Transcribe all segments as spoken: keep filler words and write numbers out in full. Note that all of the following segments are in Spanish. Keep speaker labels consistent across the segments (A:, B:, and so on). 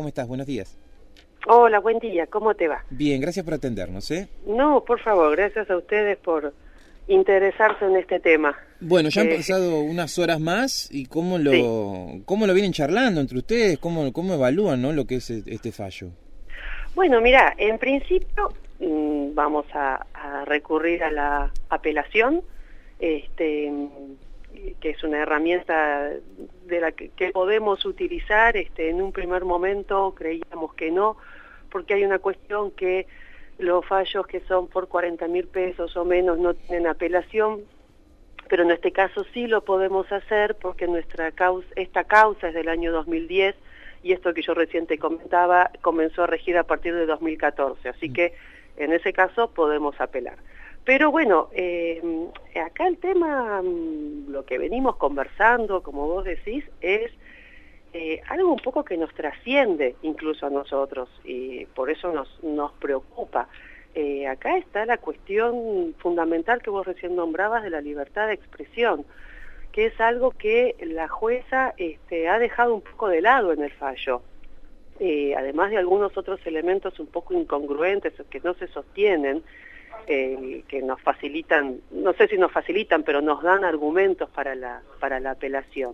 A: ¿cómo estás? Buenos días.
B: Hola, buen día, ¿cómo te va?
A: Bien, gracias por atendernos, ¿eh?
B: No, por favor, gracias a ustedes por interesarse en este tema.
A: Bueno, ya han
B: Eh,
A: pasado unas horas más y cómo lo
B: sí.
A: cómo lo vienen charlando entre ustedes, cómo cómo evalúan, ¿no?, lo que es este fallo.
B: Bueno, mira, en principio mmm, vamos a, a recurrir a la apelación, este, que es una herramienta de la que, que podemos utilizar. Este, en un primer momento creíamos que no, porque hay una cuestión que los fallos que son por cuarenta mil pesos o menos no tienen apelación, pero en este caso sí lo podemos hacer porque nuestra causa, esta causa es del año dos mil diez y esto que yo recién te comentaba comenzó a regir a partir de dos mil catorce, así que en ese caso podemos apelar. Pero bueno, eh, acá el tema, lo que venimos conversando, como vos decís, es eh, algo un poco que nos trasciende incluso a nosotros y por eso nos, nos preocupa. Eh, acá está la cuestión fundamental que vos recién nombrabas de la libertad de expresión, que es algo que la jueza este, ha dejado un poco de lado en el fallo, eh, además de algunos otros elementos un poco incongruentes que no se sostienen, eh, que nos facilitan, no sé si nos facilitan, pero nos dan argumentos para la, para la apelación.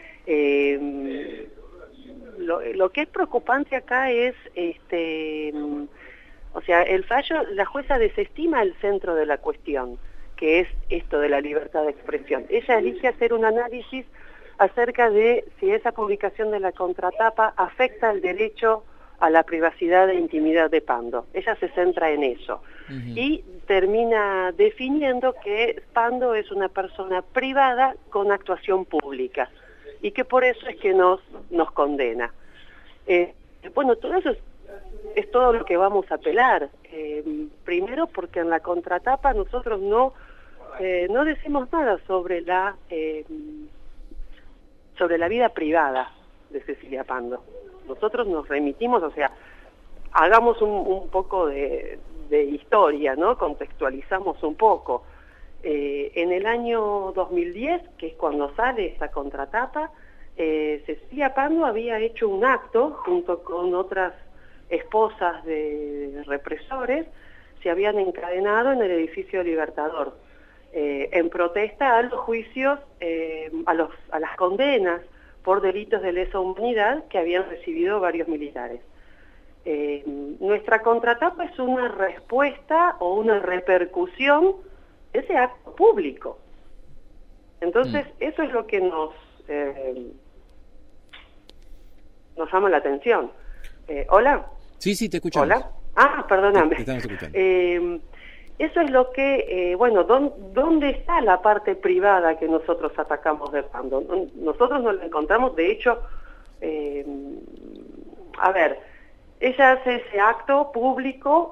B: Eh, lo, lo que es preocupante acá es, este, o sea, el fallo, la jueza desestima el centro de la cuestión, que es esto de la libertad de expresión. Ella elige hacer un análisis acerca de si esa publicación de la contratapa afecta el derecho a la privacidad e intimidad de Pando. Ella se centra en eso. Uh-huh. Y termina definiendo que Pando es una persona privada con actuación pública y que por eso es que nos, nos condena. Eh, bueno, todo eso es, es todo lo que vamos a apelar. Eh, primero porque en la contratapa nosotros no Eh, no decimos nada sobre la eh, sobre la vida privada de Cecilia Pando. Nosotros nos remitimos, o sea, hagamos un, un poco de, de historia, ¿no? Contextualizamos un poco. Eh, en el año dos mil diez, que es cuando sale esta contratapa, eh, Cecilia Pando había hecho un acto junto con otras esposas de represores, se habían encadenado en el edificio Libertador. Eh, en protesta a los juicios, eh, a, los, a las condenas por delitos de lesa humanidad que habían recibido varios militares. Eh, nuestra contratapa es una respuesta o una repercusión de ese acto público. Entonces, mm. eso es lo que nos, eh, nos llama la atención. Eh, ¿Hola?
A: Sí, sí, te escuchamos.
B: ¿Hola? Ah, perdóname.
A: Te estamos escuchando.
B: Eh, Eso es lo que, eh, bueno, ¿dónde, ¿dónde está la parte privada que nosotros atacamos de Pando? Nosotros no la encontramos, de hecho, eh, a ver, ella hace ese acto público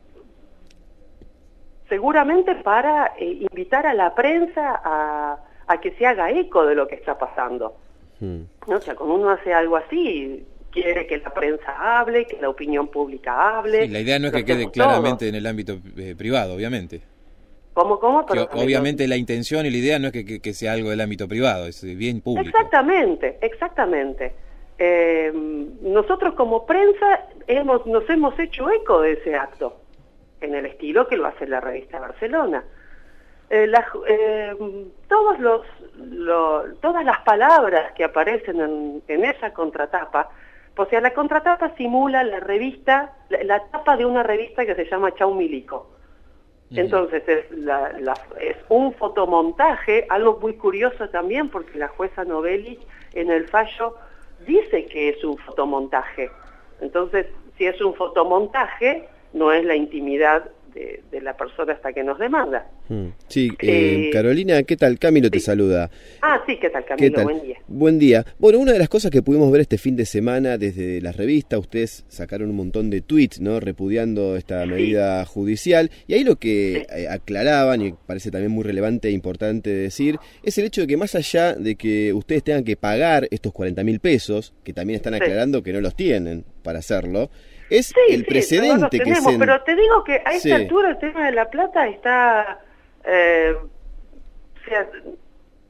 B: seguramente para eh, invitar a la prensa a, a que se haga eco de lo que está pasando. Hmm. ¿No? O sea, cuando uno hace algo así, quiere que la prensa hable, que la opinión pública hable.
A: Sí, la idea no es que quede claramente todo en el ámbito eh, privado, obviamente.
B: ¿Cómo, cómo?
A: Que, obviamente la intención y la idea no es que, que, que sea algo del ámbito privado, es bien público.
B: Exactamente, exactamente. Eh, nosotros como prensa hemos, nos hemos hecho eco de ese acto, en el estilo que lo hace la revista Barcelona. Eh, la, eh, todos los, lo, todas las palabras que aparecen en, en esa contratapa, o sea, la contratapa simula la revista, la, la tapa de una revista que se llama Chau Milico. Uh-huh. Entonces es, la, la, es un fotomontaje, algo muy curioso también, porque la jueza Novelli en el fallo dice que es un fotomontaje. Entonces, si es un fotomontaje, no es la intimidad de, de la persona hasta que nos demanda.
C: Hmm. Sí, eh, eh, Carolina, ¿qué tal? Camilo sí. te saluda.
B: Ah, sí, ¿qué tal, Camilo? ¿Qué tal? Buen día.
C: Buen día. Bueno, una de las cosas que pudimos ver este fin de semana desde las revistas, ustedes sacaron un montón de tweets, ¿no?, repudiando esta sí. medida judicial, y ahí lo que sí. aclaraban, y parece también muy relevante e importante decir, es el hecho de que más allá de que ustedes tengan que pagar estos cuarenta mil pesos, que también están aclarando sí. que no los tienen para hacerlo, es
B: sí,
C: el
B: sí,
C: precedente que
B: tenemos,
C: se...
B: Pero te digo que a esta
C: sí.
B: altura el tema de la plata está... Eh, o sea,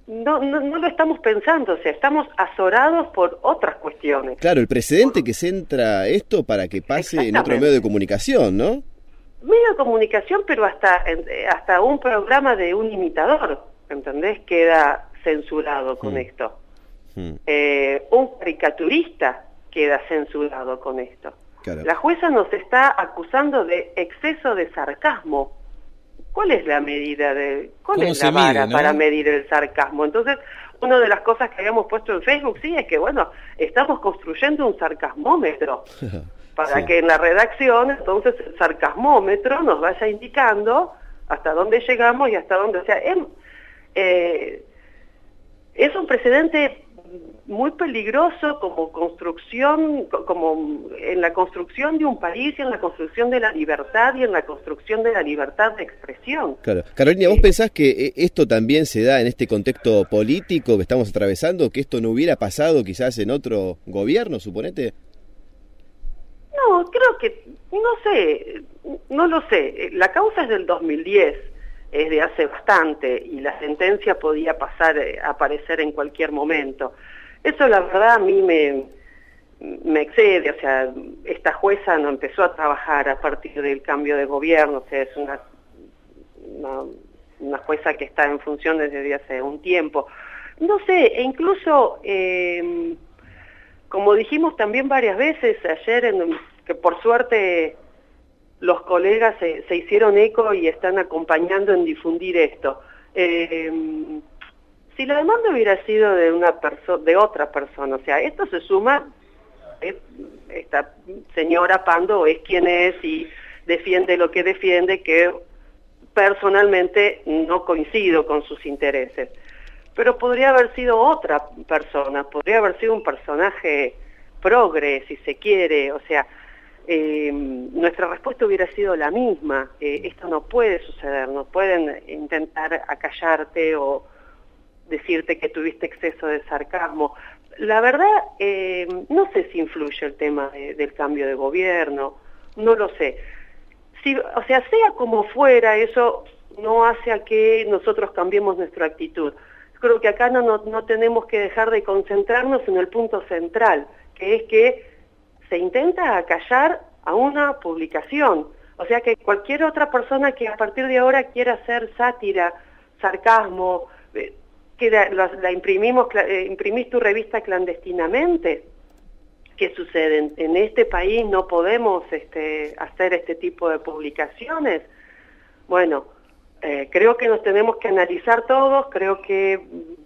B: no, no, no lo estamos pensando, o sea, estamos azorados por otras cuestiones.
C: Claro, el precedente que centra esto para que pase en otro medio de comunicación, ¿no?
B: Medio de comunicación, pero hasta, hasta un programa de un imitador, ¿entendés? Queda censurado con mm. esto. Mm. Eh, un caricaturista queda censurado con esto. Claro. La jueza nos está acusando de exceso de sarcasmo. ¿Cuál es la medida de, cuál es la vara mide, ¿no? para medir el sarcasmo? Entonces, una de las cosas que habíamos puesto en Facebook, sí, es que, bueno, estamos construyendo un sarcasmómetro para sí. que en la redacción, entonces, el sarcasmómetro nos vaya indicando hasta dónde llegamos y hasta dónde, o sea, es, eh, es un precedente muy peligroso como construcción, como en la construcción de un país y en la construcción de la libertad y en la construcción de la libertad de expresión.
C: Claro. Carolina, ¿vos pensás que esto también se da en este contexto político que estamos atravesando, que esto no hubiera pasado quizás en otro gobierno, suponete?
B: No, creo que, no sé, no lo sé. La causa es del dos mil diez. Es de hace bastante y la sentencia podía pasar eh, a aparecer en cualquier momento. Eso la verdad a mí me, me excede, o sea, esta jueza no empezó a trabajar a partir del cambio de gobierno, o sea, es una, una, una jueza que está en función desde hace un tiempo. No sé, e incluso, eh, como dijimos también varias veces ayer, en, que por suerte los colegas se, se hicieron eco y están acompañando en difundir esto. Eh, si la demanda hubiera sido de una persona, de otra persona, o sea, esto se suma, es, esta señora Pando es quien es y defiende lo que defiende, que personalmente no coincido con sus intereses. Pero podría haber sido otra persona, podría haber sido un personaje progre, si se quiere, o sea, Eh, nuestra respuesta hubiera sido la misma. Eh, esto no puede suceder, no pueden intentar acallarte o decirte que tuviste exceso de sarcasmo. La verdad, eh, no sé si influye el tema de, del cambio de gobierno, no lo sé. Si, o sea, sea como fuera, eso no hace a que nosotros cambiemos nuestra actitud. Creo que acá no, no, no tenemos que dejar de concentrarnos en el punto central, que es que se intenta acallar a una publicación. O sea que cualquier otra persona que a partir de ahora quiera hacer sátira, sarcasmo, eh, que la, la, la imprimimos, eh, imprimís tu revista clandestinamente. ¿Qué sucede? En, en este país no podemos este, hacer este tipo de publicaciones. Bueno, eh, creo que nos tenemos que analizar todos, creo que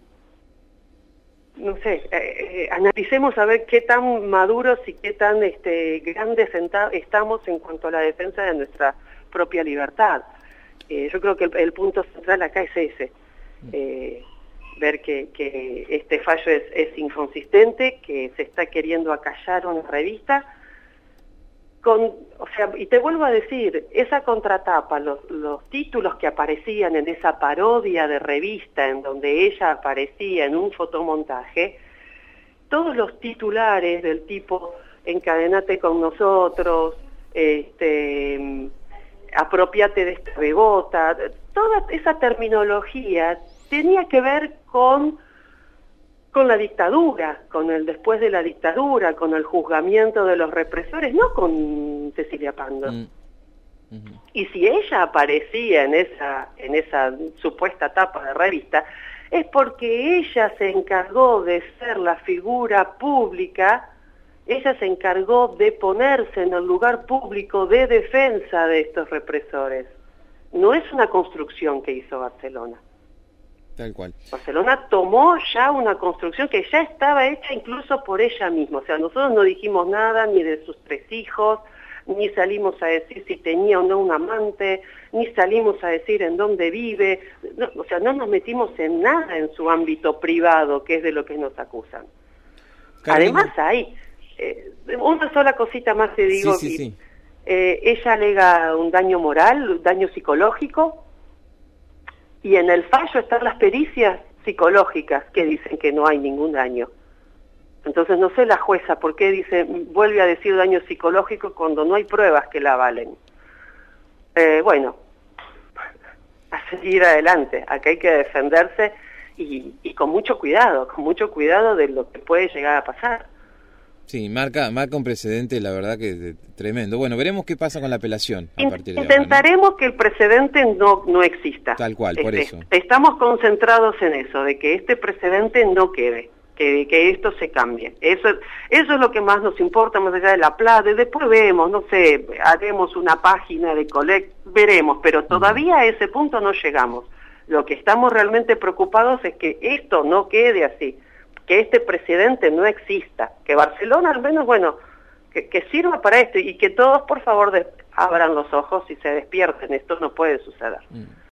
B: no sé, eh, eh, analicemos a ver qué tan maduros y qué tan este, grandes estamos en cuanto a la defensa de nuestra propia libertad. Eh, yo creo que el, el punto central acá es ese, eh, ver que, que este fallo es, es inconsistente, que se está queriendo acallar una revista, con, o sea, y te vuelvo a decir, esa contratapa, los, los títulos que aparecían en esa parodia de revista en donde ella aparecía en un fotomontaje, todos los titulares del tipo encadenate con nosotros, este, apropiate de esta bebota, toda esa terminología tenía que ver con con la dictadura, con el después de la dictadura, con el juzgamiento de los represores, no con Cecilia Pando. Mm. Uh-huh. Y si ella aparecía en esa, en esa supuesta tapa de revista, es porque ella se encargó de ser la figura pública, ella se encargó de ponerse en el lugar público de defensa de estos represores. No es una construcción que hizo Barcelona.
C: Tal cual.
B: Barcelona tomó ya una construcción que ya estaba hecha incluso por ella misma. O sea, nosotros no dijimos nada ni de sus tres hijos, ni salimos a decir si tenía o no un amante, ni salimos a decir en dónde vive. No, o sea, no nos metimos en nada en su ámbito privado, que es de lo que nos acusan. Carolina. Además hay, eh, una sola cosita más te digo,
C: sí, sí, sí.
B: Eh, ella alega un daño moral, un daño psicológico, y en el fallo están las pericias psicológicas que dicen que no hay ningún daño. Entonces no sé la jueza por qué dice, vuelve a decir daño psicológico cuando no hay pruebas que la avalen. Eh, bueno, a seguir adelante, acá hay que defenderse y, y con mucho cuidado, con mucho cuidado de lo que puede llegar a pasar.
A: Sí, marca marca un precedente, la verdad que de, tremendo. Bueno, veremos qué pasa con la apelación a partir de ahora, ¿no?
B: Intentaremos que el precedente no, no exista.
A: Tal cual, por
B: este,
A: eso.
B: Estamos concentrados en eso, de que este precedente no quede, que, que esto se cambie. Eso, eso es lo que más nos importa, más allá de la plata. Y después vemos, no sé, haremos una página de collect, veremos, pero todavía a ese punto no llegamos. Lo que estamos realmente preocupados es que esto no quede así, que este precedente no exista, que Barcelona al menos, bueno, que, que sirva para esto y que todos por favor de, abran los ojos y se despierten, esto no puede suceder.